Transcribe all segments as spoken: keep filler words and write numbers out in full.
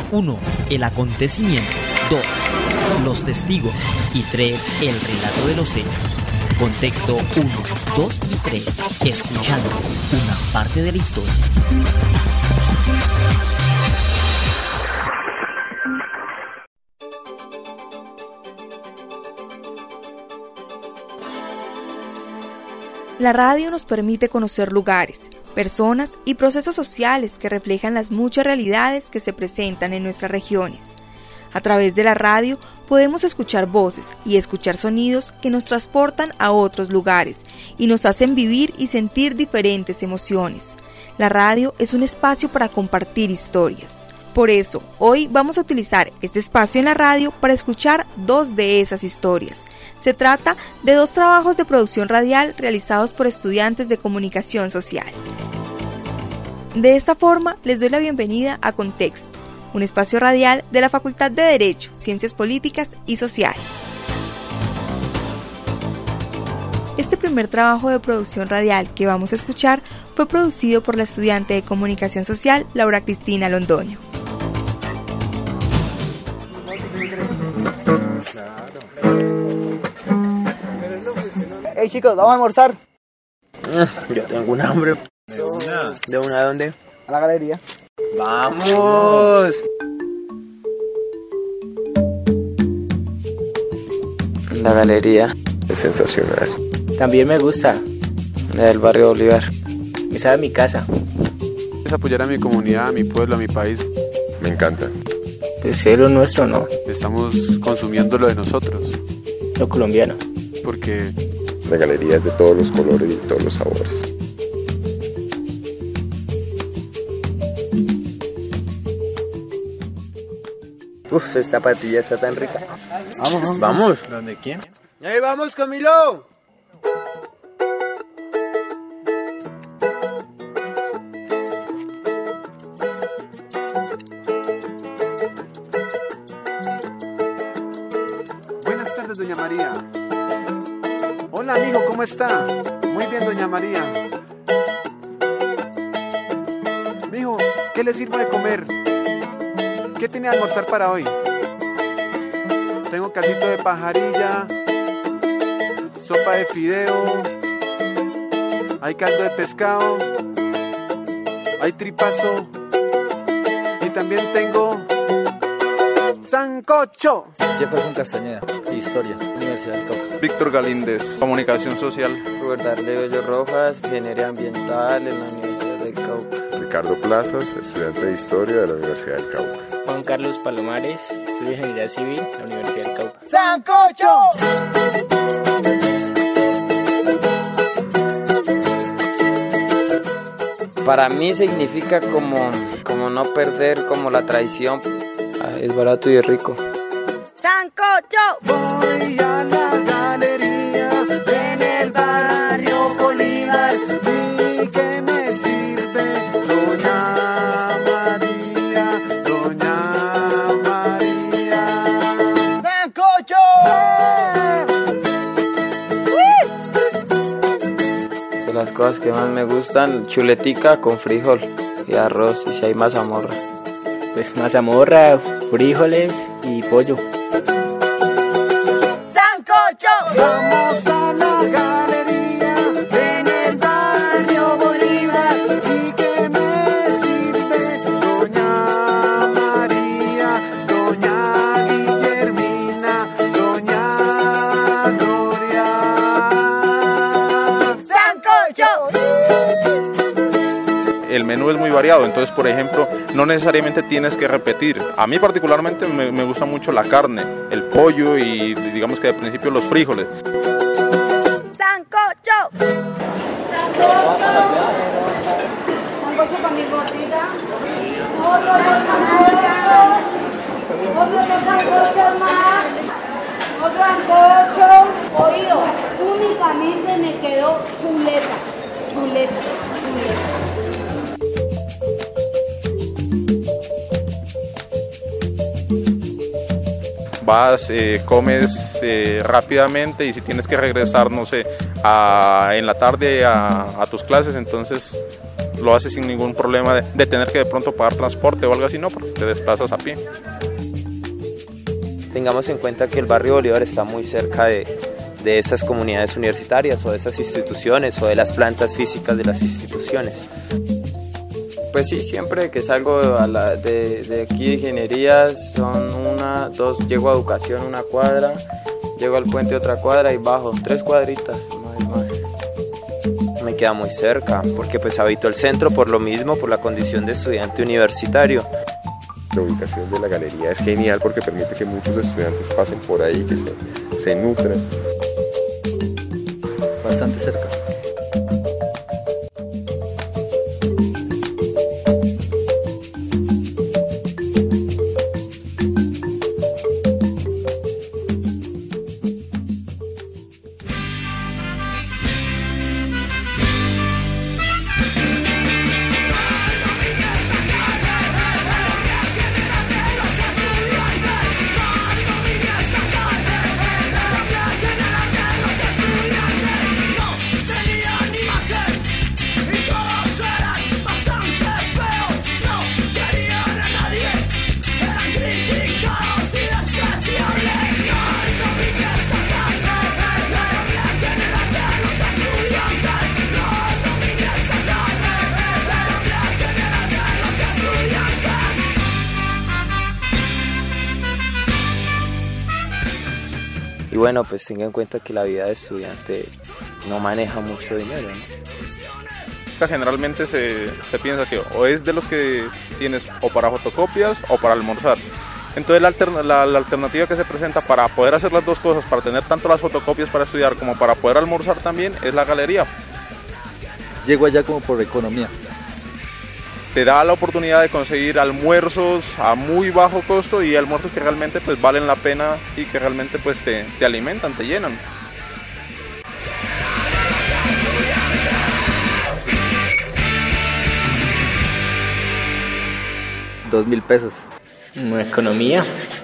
uno. El acontecimiento. dos. Los testigos. Y tres. El relato de los hechos. Contexto uno, dos y tres. Escuchando una parte de la historia. La radio nos permite conocer lugares, personas y procesos sociales que reflejan las muchas realidades que se presentan en nuestras regiones. A través de la radio podemos escuchar voces y escuchar sonidos que nos transportan a otros lugares y nos hacen vivir y sentir diferentes emociones. La radio es un espacio para compartir historias. Por eso, hoy vamos a utilizar este espacio en la radio para escuchar dos de esas historias. Se trata de dos trabajos de producción radial realizados por estudiantes de comunicación social. De esta forma, les doy la bienvenida a Contexto, un espacio radial de la Facultad de Derecho, Ciencias Políticas y Sociales. Este primer trabajo de producción radial que vamos a escuchar fue producido por la estudiante de comunicación social Laura Cristina Londoño. Hey chicos, vamos a almorzar. Yo tengo un hambre. ¿De una? ¿De una a dónde? A la galería. ¡Vamos! La galería es sensacional. También me gusta. La del barrio Bolívar. Esa es mi casa. Es apoyar a mi comunidad, a mi pueblo, a mi país. Me encanta. Pues ser lo nuestro no. Estamos consumiendo lo de nosotros. Lo colombiano. Porque la galería es de todos los colores y todos los sabores. Uf, esta patilla está tan rica. Vamos, vamos. ¿Vamos? ¿Dónde quién? ¡Y ahí vamos, Camilo! buenas tardes, doña María. Hola, amigo, ¿cómo está? Muy bien, doña María. Mijo, ¿qué le sirvo de comer? ¿Qué tiene de almorzar para hoy? Tengo caldito de pajarilla, sopa de fideo, hay caldo de pescado, hay tripazo y también tengo sancocho. Jefferson Castañeda, Historia, Universidad del Cauca. Víctor Galíndez, Comunicación Social. Roberto Arleo Rojas, Ingeniería Ambiental en la Universidad del Cauca. Ricardo Plazas, estudiante de Historia de la Universidad del Cauca. Juan Carlos Palomares, estudio Ingeniería Civil en la Universidad del Cauca. ¡Sancocho! Para mí significa como, como no perder como la tradición. Ah, es barato y es rico. ¡Sancocho! Voy a la galería en el barrio Bolívar y que me sirve doña María, doña María. ¡Sancocho! De las cosas que más me gustan, chuletica con frijol y arroz y si hay mazamorra. Pues mazamorra, frijoles y pollo. Vamos a la galería en el barrio Bolívar y que me sirve doña María, doña Guillermina, doña Gloria. ¡Sancocho! El menú es muy variado, entonces por ejemplo no necesariamente tienes que repetir. A mí particularmente me, me gusta mucho la carne, el pollo y digamos que de principio los frijoles. ¡Sancocho! Sancocho con mi gordita. Otro sancocho. Otro sancocho más. Otro sancocho. Oído, únicamente me quedó chuleta. Chuleta. Chuleta. Vas, eh, comes eh, rápidamente y si tienes que regresar, no sé, a, en la tarde a, a tus clases, entonces lo haces sin ningún problema de, de tener que de pronto pagar transporte o algo así, no, porque te desplazas a pie. Tengamos en cuenta que el barrio Bolívar está muy cerca de, de esas comunidades universitarias o de esas instituciones o de las plantas físicas de las instituciones. Pues sí, siempre que salgo a la, de, de aquí de ingenierías son una, dos, llego a educación una cuadra, llego al puente otra cuadra y bajo, tres cuadritas, más, más. Me queda muy cerca porque pues habito el centro por lo mismo, por la condición de estudiante universitario. La ubicación de la galería es genial porque permite que muchos estudiantes pasen por ahí, que se, se nutran. Bastante cerca. Y bueno, pues tenga en cuenta que la vida de estudiante no maneja mucho dinero, ¿no? Generalmente se, se piensa que o es de los que tienes o para fotocopias o para almorzar. Entonces la, alterna, la, la alternativa que se presenta para poder hacer las dos cosas, para tener tanto las fotocopias para estudiar como para poder almorzar también, es la galería. Llego allá como por economía. Te da la oportunidad de conseguir almuerzos a muy bajo costo y almuerzos que realmente pues valen la pena y que realmente pues te, te alimentan, te llenan. Dos mil pesos. Economía.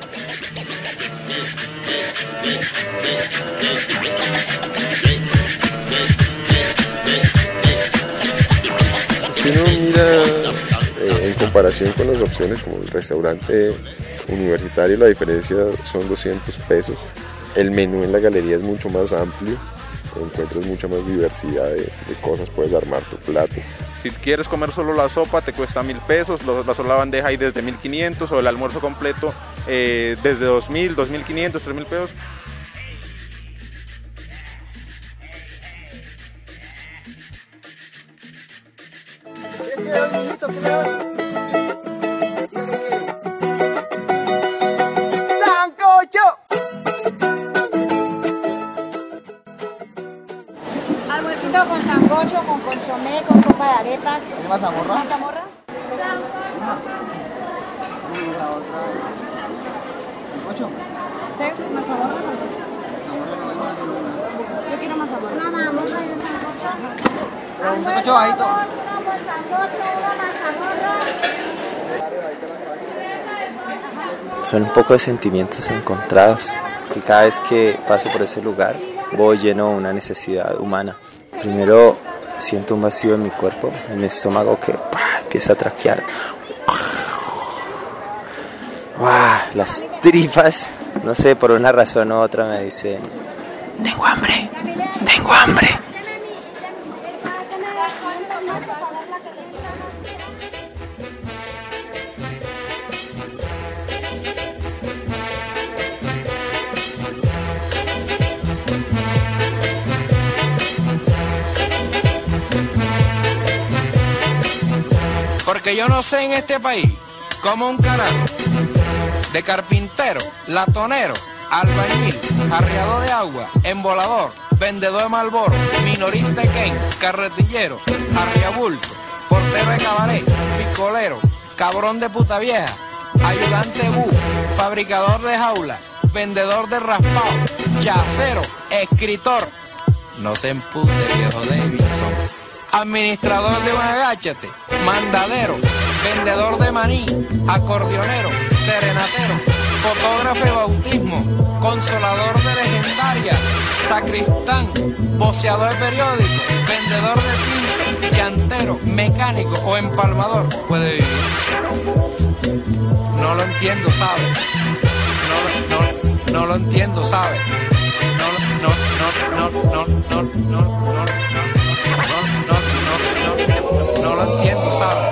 Si uno mira eh, en comparación con las opciones como el restaurante universitario, la diferencia son doscientos pesos. El menú en la galería es mucho más amplio, encuentras mucha más diversidad de, de cosas, puedes armar tu plato. Si quieres comer solo la sopa te cuesta mil pesos, la sola bandeja hay desde mil quinientos o el almuerzo completo eh, desde dos mil, dos mil quinientos, tres mil pesos. Almuercito con sancocho, con consomé, con sopa de arepas. ¿Tiene mazamorra? ¿Mazamorra? ¿Sancocho? ¿Sí? ¿Mazamorra o sancocho? Yo quiero mazamorra. Una mazamorra y un sancocho. Un sancocho bajito. Uno con sancocho, una mazamorra. Son un poco de sentimientos encontrados, que cada vez que paso por ese lugar voy lleno de una necesidad humana. Primero siento un vacío en mi cuerpo, en mi estómago que ¡pah! Empieza a traquear. ¡Wow! Las tripas, no sé, por una razón u otra me dicen: tengo hambre, tengo hambre. Porque yo no sé en este país cómo un carajo de carpintero, latonero, albañil, jarreador de agua, embolador, vendedor de Marlboro, minorista de Ken, carretillero, jarriabulto, portero de cabaret, picolero, cabrón de puta vieja, ayudante bu, fabricador de jaula, vendedor de raspado, chacero, escritor, no se empute viejo Davidson, administrador de un agáchate, mandadero, vendedor de maní, acordeonero, serenatero, fotógrafo de bautismo, consolador de legendaria, sacristán, voceador de periódico, vendedor de tinta, llantero, mecánico o empalmador puede vivir. No lo entiendo, ¿sabe? No, no, no lo entiendo, ¿sabe? No, no, no, no, no, no, no, no, no, no, no lo entiendo, ¿sabe?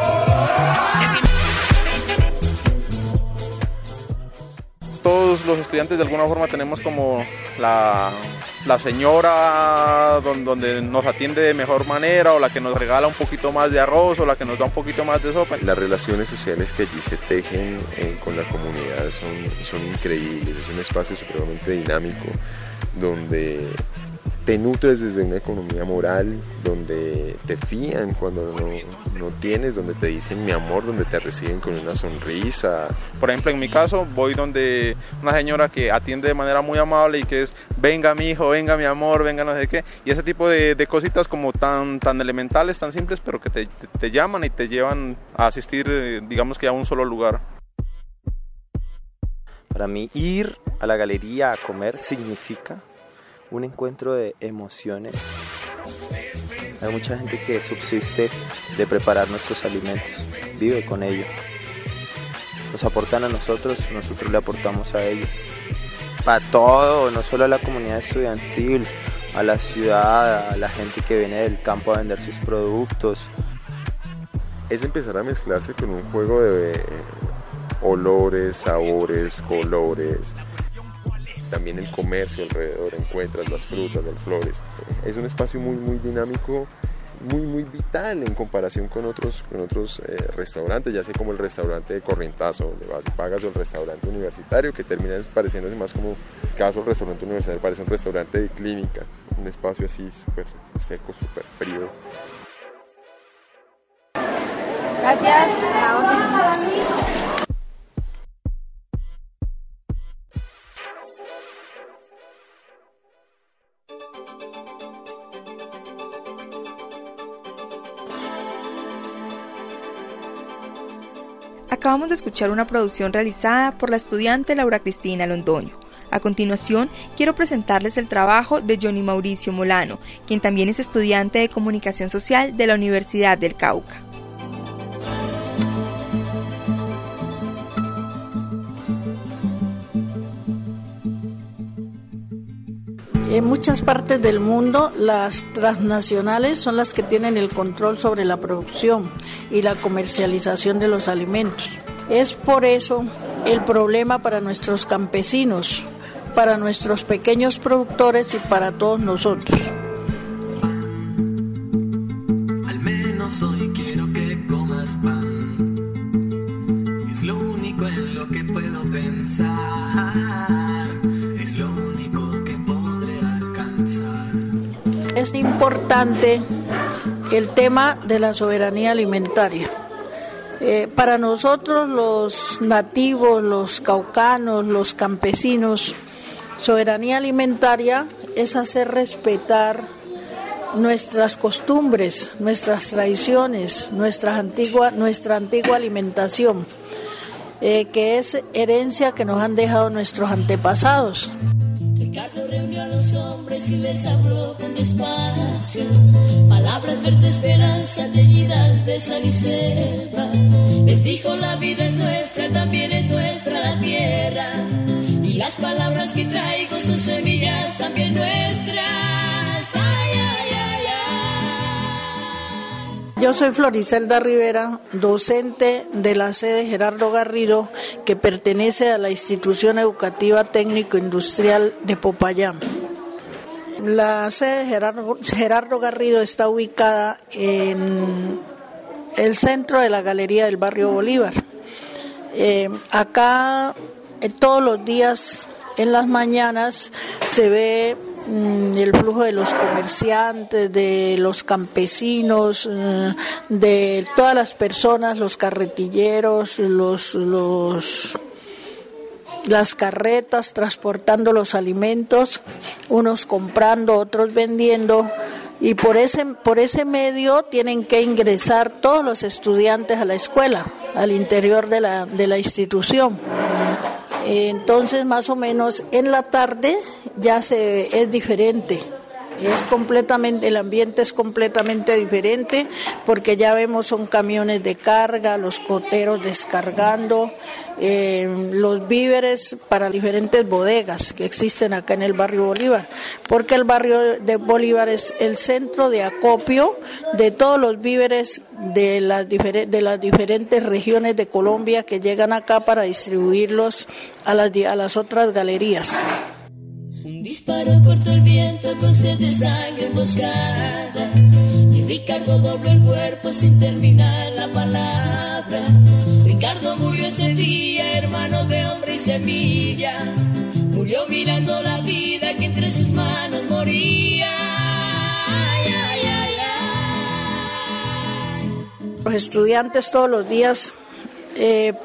Todos los estudiantes de alguna forma tenemos como la, la señora donde, donde nos atiende de mejor manera, o la que nos regala un poquito más de arroz, o la que nos da un poquito más de sopa. Las relaciones sociales que allí se tejen eh, con la comunidad son, son increíbles. Es un espacio supremamente dinámico donde te nutres desde una economía moral, donde te fían cuando no, no tienes, donde te dicen mi amor, donde te reciben con una sonrisa. Por ejemplo, en mi caso, voy donde una señora que atiende de manera muy amable y que es, venga mi hijo, venga mi amor, venga no sé qué, y ese tipo de, de cositas como tan, tan elementales, tan simples, pero que te, te, te llaman y te llevan a asistir, digamos que a un solo lugar. Para mí, ir a la galería a comer significa un encuentro de emociones. Hay mucha gente que subsiste de preparar nuestros alimentos, vive con ellos. Nos aportan a nosotros, nosotros le aportamos a ellos. Para todo, no solo a la comunidad estudiantil, a la ciudad, a la gente que viene del campo a vender sus productos. Es empezar a mezclarse con un juego de olores, sabores, colores. También el comercio alrededor, encuentras las frutas, las flores. Es un espacio muy, muy dinámico, muy, muy vital en comparación con otros, con otros eh, restaurantes, ya sea como el restaurante de Corrientazo, donde vas y pagas, o el restaurante universitario, que termina pareciéndose más como, el caso del restaurante universitario, parece un restaurante de clínica, un espacio así súper seco, súper frío. Gracias. Acabamos de escuchar una producción realizada por la estudiante Laura Cristina Londoño. A continuación, quiero presentarles el trabajo de Johnny Mauricio Molano, quien también es estudiante de Comunicación Social de la Universidad del Cauca. En muchas partes del mundo, las transnacionales son las que tienen el control sobre la producción y la comercialización de los alimentos. Es por eso el problema para nuestros campesinos, para nuestros pequeños productores y para todos nosotros. Al menos hoy quiero que comas pan. Es lo único en lo que puedo pensar. Es lo único que podré alcanzar. Es importante el tema de la soberanía alimentaria. Eh, para nosotros los nativos, los caucanos, los campesinos, soberanía alimentaria es hacer respetar nuestras costumbres, nuestras tradiciones, nuestra antigua, nuestra antigua alimentación, eh, que es herencia que nos han dejado nuestros antepasados. Ricardo reunió a los hombres y les habló con despacio, palabras verdes esperanza teñidas de sal y selva. Les dijo la vida es nuestra, también es nuestra la tierra, y las palabras que traigo son semillas también nuestras. Ay, ay, ay, ay. Yo soy Floricelda Rivera, docente de la sede Gerardo Garrido, que pertenece a la Institución Educativa Técnico Industrial de Popayán. La sede Gerardo, Gerardo Garrido está ubicada en el centro de la galería del barrio Bolívar. Eh, acá eh, todos los días en las mañanas se ve mm, el flujo de los comerciantes, de los campesinos, mm, de todas las personas, los carretilleros, los, los las carretas transportando los alimentos, unos comprando, otros vendiendo, y por ese, por ese medio tienen que ingresar todos los estudiantes a la escuela, al interior de la, de la institución. Entonces, más o menos en la tarde ya se es diferente, Es completamente, el ambiente es completamente diferente porque ya vemos son camiones de carga, los coteros descargando, eh, los víveres para diferentes bodegas que existen acá en el barrio Bolívar, porque el barrio de Bolívar es el centro de acopio de todos los víveres de las, difer- de las diferentes regiones de Colombia que llegan acá para distribuirlos a las, a las otras galerías. Un disparo cortó el viento con sed de sangre emboscada y Ricardo dobló el cuerpo sin terminar la palabra. Ricardo murió ese día, hermano de hombre y semilla. Murió mirando la vida que entre sus manos moría. Ay, ay, ay, ay. Los estudiantes todos los días eh,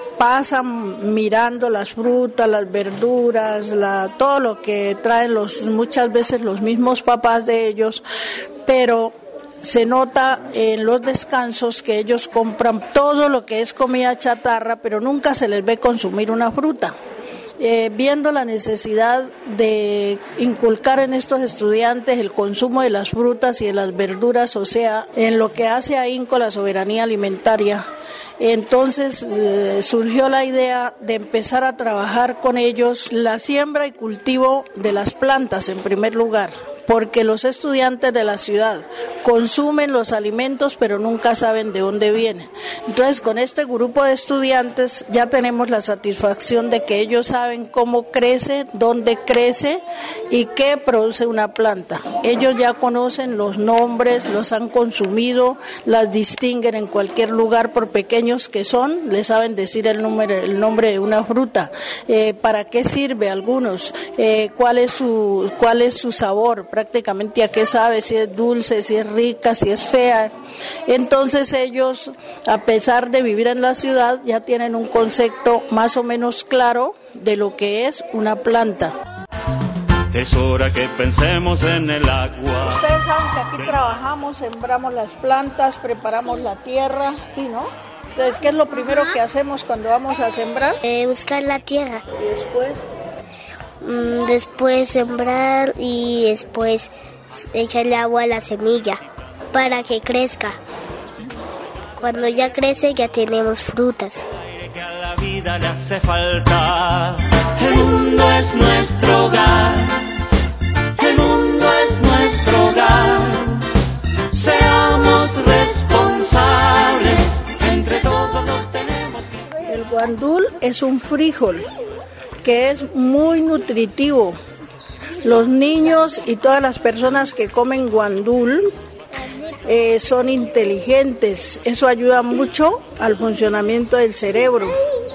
pasan mirando las frutas, las verduras, la, todo lo que traen los muchas veces los mismos papás de ellos, pero se nota en los descansos que ellos compran todo lo que es comida chatarra, pero nunca se les ve consumir una fruta. Eh, viendo la necesidad de inculcar en estos estudiantes el consumo de las frutas y de las verduras, o sea, en lo que hace a INCO la soberanía alimentaria. Entonces eh, surgió la idea de empezar a trabajar con ellos la siembra y cultivo de las plantas en primer lugar, porque los estudiantes de la ciudad consumen los alimentos pero nunca saben de dónde vienen. Entonces con este grupo de estudiantes ya tenemos la satisfacción de que ellos saben cómo crece, dónde crece y qué produce una planta. Ellos ya conocen los nombres, los han consumido, las distinguen en cualquier lugar por pequeños que son, les saben decir el, número, el nombre de una fruta, eh, para qué sirve algunos, eh, cuál es su, cuál es su sabor, prácticamente a qué sabe, si es dulce, si es rica, si es fea. Entonces ellos, a pesar de vivir en la ciudad, ya tienen un concepto más o menos claro de lo que es una planta. Es hora que pensemos en el agua. Ustedes saben que aquí trabajamos, sembramos las plantas, preparamos la tierra, ¿sí, no? Entonces, ¿qué es lo primero que hacemos cuando vamos a sembrar? Eh, buscar la tierra. ¿Y después? Mm, después sembrar y después echarle agua a la semilla para que crezca. Cuando ya crece ya tenemos frutas. Que a la vida le hace falta. El mundo es nuestro hogar. El mundo es nuestro hogar. Seamos responsables. Entre todos lo tenemos. El guandul es un frijol que es muy nutritivo. Los niños y todas las personas que comen guandul eh, son inteligentes. Eso ayuda mucho al funcionamiento del cerebro.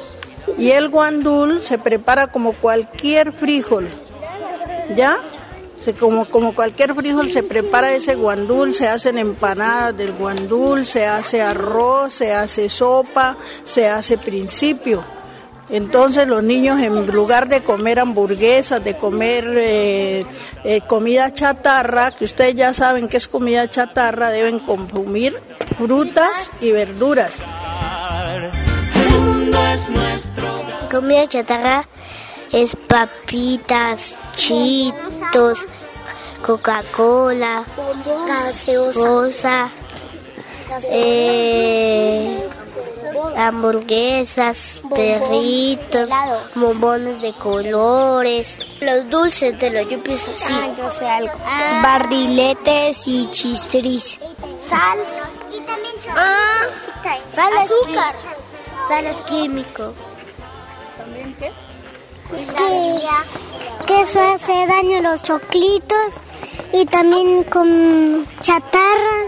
Y el guandul se prepara como cualquier frijol, ¿ya? Se, como, como cualquier frijol se prepara ese guandul, se hacen empanadas del guandul, se hace arroz, se hace sopa, se hace principio. Entonces los niños, en lugar de comer hamburguesas, de comer eh, eh, comida chatarra, que ustedes ya saben que es comida chatarra, deben consumir frutas y verduras. Comida chatarra es papitas, chitos, Coca-Cola, gaseosa, eh, hamburguesas, perritos, bombones de colores, los dulces de los yuppies así, ah, yo sé algo. Ah. Barriletes y chistris. Sal y también ah, sal, azúcar, sal es químico. ¿También qué? Que, que eso hace daño a los choclitos y también con chatarra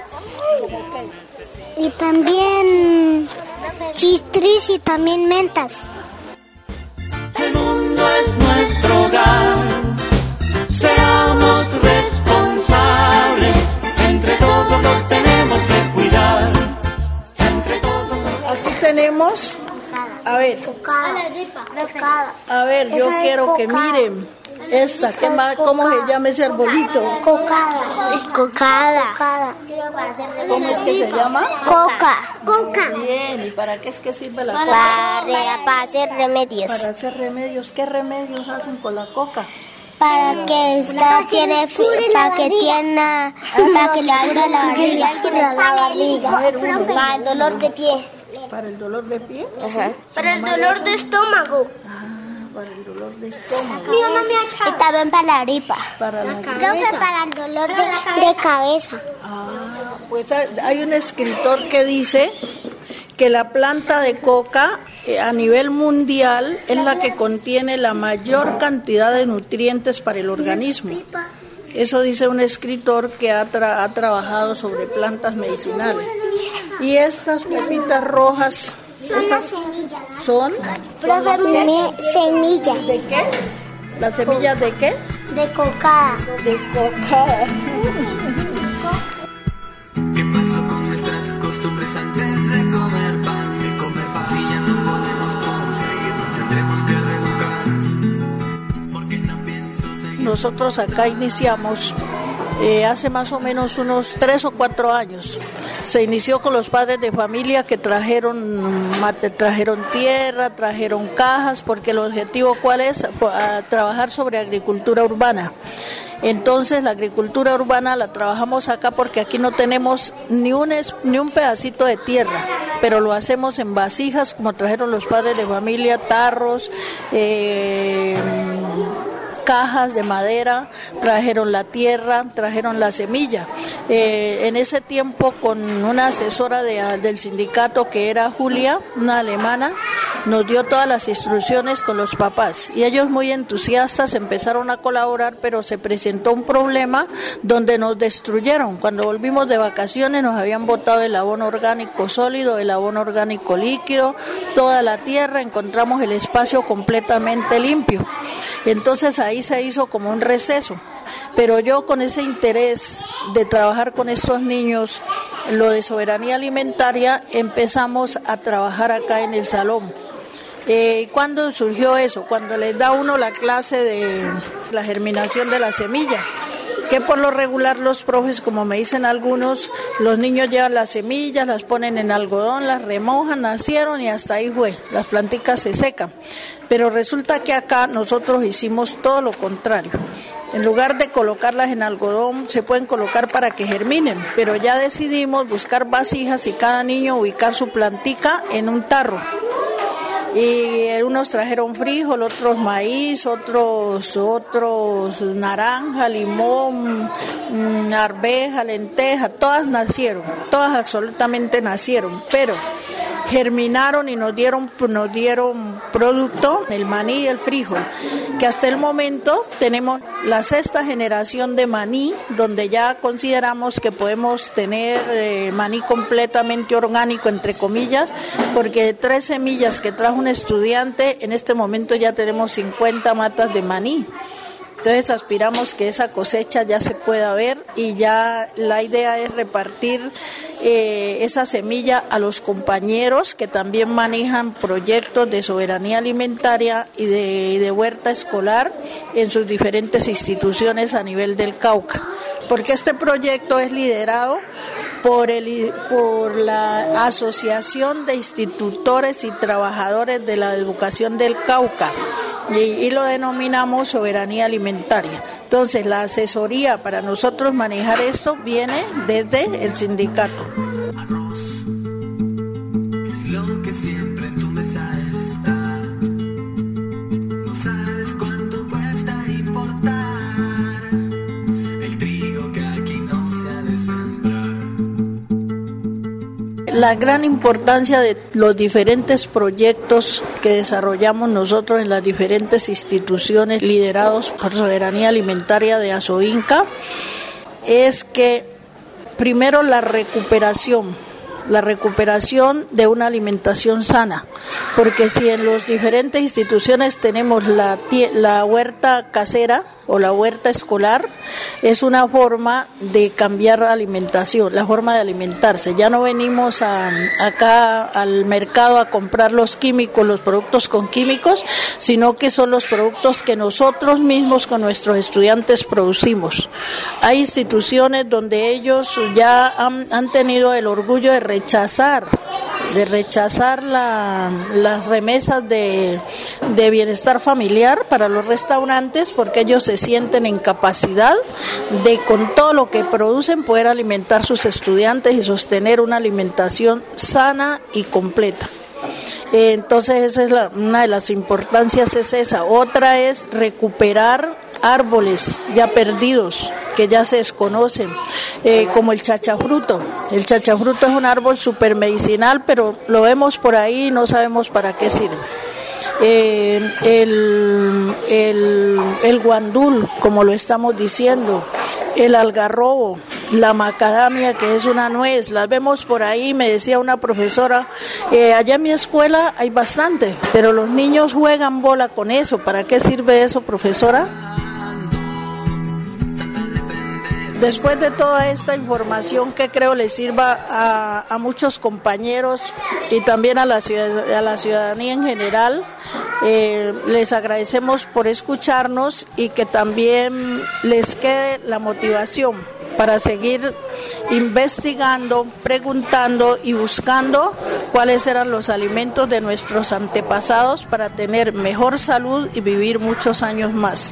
y también chistris y también mentas. El mundo es nuestro hogar. Seamos responsables. Entre todos lo tenemos que cuidar. Entre todos. Aquí tenemos. A ver. Cocada. Cocada. A ver, yo Esa quiero que cocada. miren. Esta, ¿qué más, ¿cómo se llama ese arbolito? Cocada. Es cocada. Cocada. ¿Cómo es que se llama? Coca. Coca. Bien, ¿y para qué es que sirve la Para, coca? para hacer remedios. Para hacer remedios. ¿Qué remedios hacen con la coca? para que esta tiene para que tiene para que le haga la barriga, para el dolor de pie. ¿Para el dolor de pie? Ajá. Para el dolor de estómago. Para el dolor de estómago. Mi mamá me ha echado. Y también para la gripa. Para la cabeza. Para el dolor de, de cabeza. Ah, pues hay un escritor que dice que la planta de coca a nivel mundial es la que contiene la mayor cantidad de nutrientes para el organismo. Eso dice un escritor que ha, tra- ha trabajado sobre plantas medicinales. Y estas pepitas rojas, estas son semillas. ¿De qué? ¿Las semillas de qué? De coca. De coca. ¿Qué pasó con nuestras costumbres antes de comer pan? De comer pan, si ya no podemos conseguirnos, tendremos que reeducar. Porque no pienso seguir. Nosotros acá iniciamos eh, hace más o menos unos tres o cuatro años. Se inició con los padres de familia que trajeron mate, trajeron tierra, trajeron cajas, porque el objetivo ¿cuál es? A trabajar sobre agricultura urbana. Entonces la agricultura urbana la trabajamos acá porque aquí no tenemos ni un, es, ni un pedacito de tierra, pero lo hacemos en vasijas como trajeron los padres de familia, tarros, eh, cajas de madera, trajeron la tierra, trajeron la semilla. Eh, en ese tiempo con una asesora de, del sindicato que era Julia, una alemana, nos dio todas las instrucciones con los papás y ellos muy entusiastas empezaron a colaborar, pero se presentó un problema donde nos destruyeron. Cuando volvimos de vacaciones nos habían botado el abono orgánico sólido, el abono orgánico líquido, toda la tierra, encontramos el espacio completamente limpio. Entonces ahí se hizo como un receso. Pero yo con ese interés de trabajar con estos niños, lo de soberanía alimentaria, empezamos a trabajar acá en el salón. Eh, ¿Cuándo surgió eso? Cuando les da uno la clase de la germinación de la semilla, que por lo regular los profes, como me dicen algunos, los niños llevan las semillas, las ponen en algodón, las remojan, nacieron y hasta ahí fue, las planticas se secan. Pero resulta que acá nosotros hicimos todo lo contrario. En lugar de colocarlas en algodón, se pueden colocar para que germinen, pero ya decidimos buscar vasijas y cada niño ubicar su plantica en un tarro. Y unos trajeron frijol, otros maíz, otros otros naranja, limón, arveja, lenteja, todas nacieron, todas absolutamente nacieron, pero germinaron y nos dieron nos dieron producto, el maní y el frijol, que hasta el momento tenemos la sexta generación de maní, donde ya consideramos que podemos tener eh, maní completamente orgánico, entre comillas, porque de tres semillas que trajo un estudiante, en este momento ya tenemos cincuenta matas de maní. Entonces aspiramos que esa cosecha ya se pueda ver y ya la idea es repartir eh, esa semilla a los compañeros que también manejan proyectos de soberanía alimentaria y de, de huerta escolar en sus diferentes instituciones a nivel del Cauca. Porque este proyecto es liderado por, el, por la Asociación de Institutores y Trabajadores de la Educación del Cauca. Y, y lo denominamos soberanía alimentaria. Entonces la asesoría para nosotros manejar esto viene desde el sindicato. Arroz es lo que siempre en tu mesa está. No sabes cuánto cuesta importar el trigo que aquí no se ha de sembrar. La gran importancia de los diferentes proyectos que desarrollamos nosotros en las diferentes instituciones liderados por Soberanía Alimentaria de Asoinca es que primero la recuperación, la recuperación de una alimentación sana, porque si en las diferentes instituciones tenemos la, la huerta casera o la huerta escolar, es una forma de cambiar la alimentación, la forma de alimentarse. Ya no venimos a, acá al mercado a comprar los químicos, los productos con químicos, sino que son los productos que nosotros mismos con nuestros estudiantes producimos. Hay instituciones donde ellos ya han, han tenido el orgullo de rechazar de rechazar la, las remesas de, de bienestar familiar para los restaurantes, porque ellos se sienten en capacidad de, con todo lo que producen, poder alimentar a sus estudiantes y sostener una alimentación sana y completa. Entonces esa es la, una de las importancias es esa. Otra es recuperar árboles ya perdidos, que ya se desconocen, eh, como el chachafruto. El chachafruto es un árbol súper medicinal, pero lo vemos por ahí y no sabemos para qué sirve. Eh, el, el, el guandul, como lo estamos diciendo, el algarrobo, la macadamia, que es una nuez, las vemos por ahí. Me decía una profesora, eh, allá en mi escuela hay bastante, pero los niños juegan bola con eso. ¿Para qué sirve eso, profesora? Después de toda esta información, que creo le sirva a, a muchos compañeros y también a la, ciudad, a la ciudadanía en general, eh, les agradecemos por escucharnos y que también les quede la motivación para seguir investigando, preguntando y buscando cuáles eran los alimentos de nuestros antepasados para tener mejor salud y vivir muchos años más.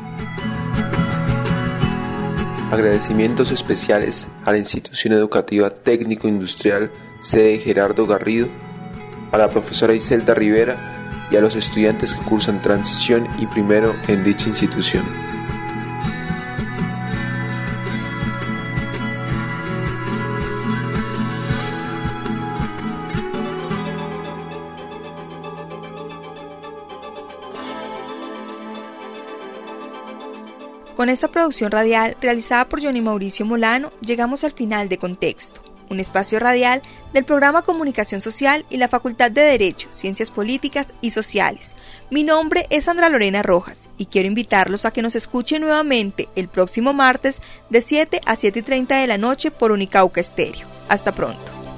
Agradecimientos especiales a la Institución Educativa Técnico Industrial sede Gerardo Garrido, a la profesora Iselda Rivera y a los estudiantes que cursan transición y primero en dicha institución. Con esta producción radial realizada por Johnny Mauricio Molano, llegamos al final de Contexto, un espacio radial del programa Comunicación Social y la Facultad de Derecho, Ciencias Políticas y Sociales. Mi nombre es Sandra Lorena Rojas y quiero invitarlos a que nos escuchen nuevamente el próximo martes de siete a siete y treinta de la noche por Unicauca Estéreo. Hasta pronto.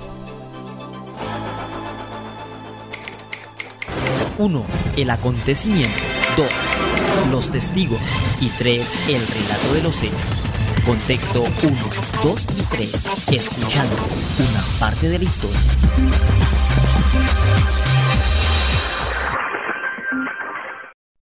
uno. El acontecimiento. dos. Los testigos. Y tres. El relato de los hechos. Contexto uno, dos y tres. Escuchando una parte de la historia.